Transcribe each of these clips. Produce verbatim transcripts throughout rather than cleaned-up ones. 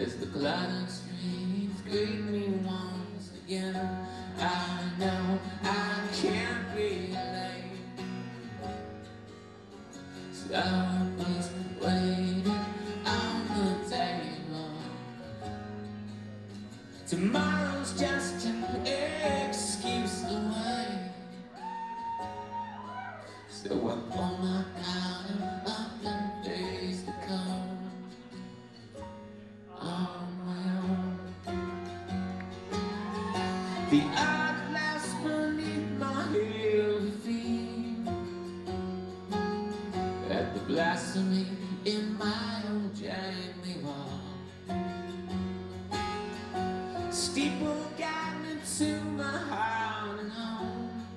as the clouded streets greet me once again. I know I can't be late, so I was waiting on the table. Tomorrow's just an excuse away, so I pull my collar up and face the cold on my own. The eyeglass beneath my heavy feet, at the blasphemy in my old jangly wall. Steeple got me to my heart and home.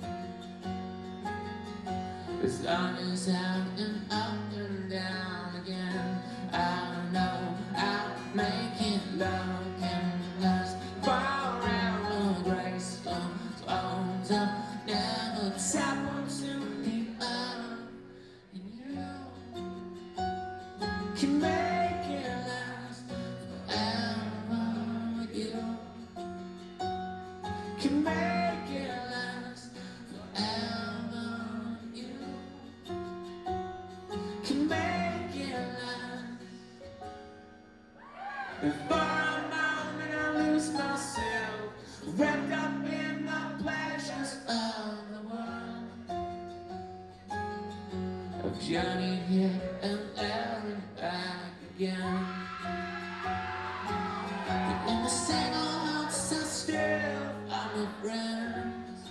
As long as out and up and down again, I know I'll make it love can last forever. Graceful tones of never tap onto the earth, and you can make it last forever. You can make it last forever. You can make it last. And for a moment I lose myself, wrapped up in the pleasures of the world. I've journeyed here and there and back again, but in the same hearts I still find my friends.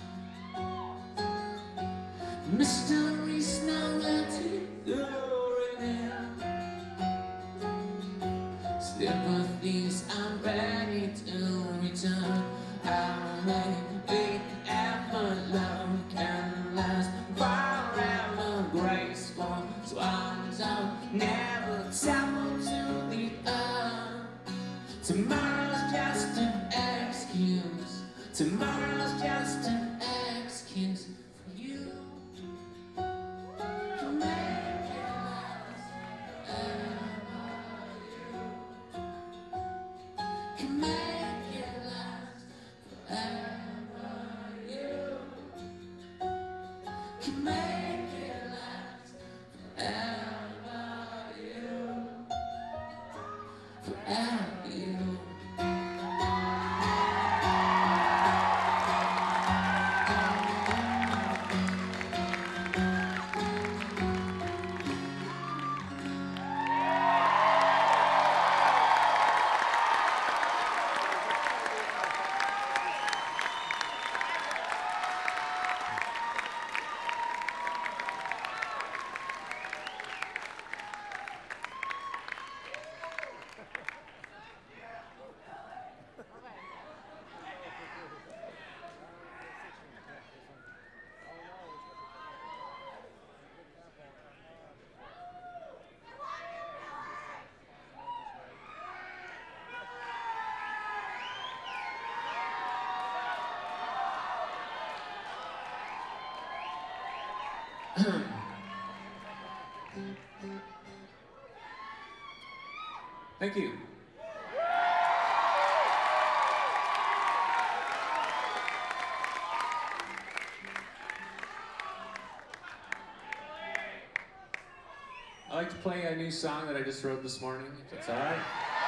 Mysteries now let it go reveal. Sympathies I'm ready to return. I'll make it ever love can last forever. Graceful swans I'll never topple to the earth. Tomorrow's just an excuse. Tomorrow's just an excuse for you. Can make it last forever. You can make it last forever. You can make it last forever. You forever. You. Thank you. I'd like to play a new song that I just wrote this morning, if that's all right.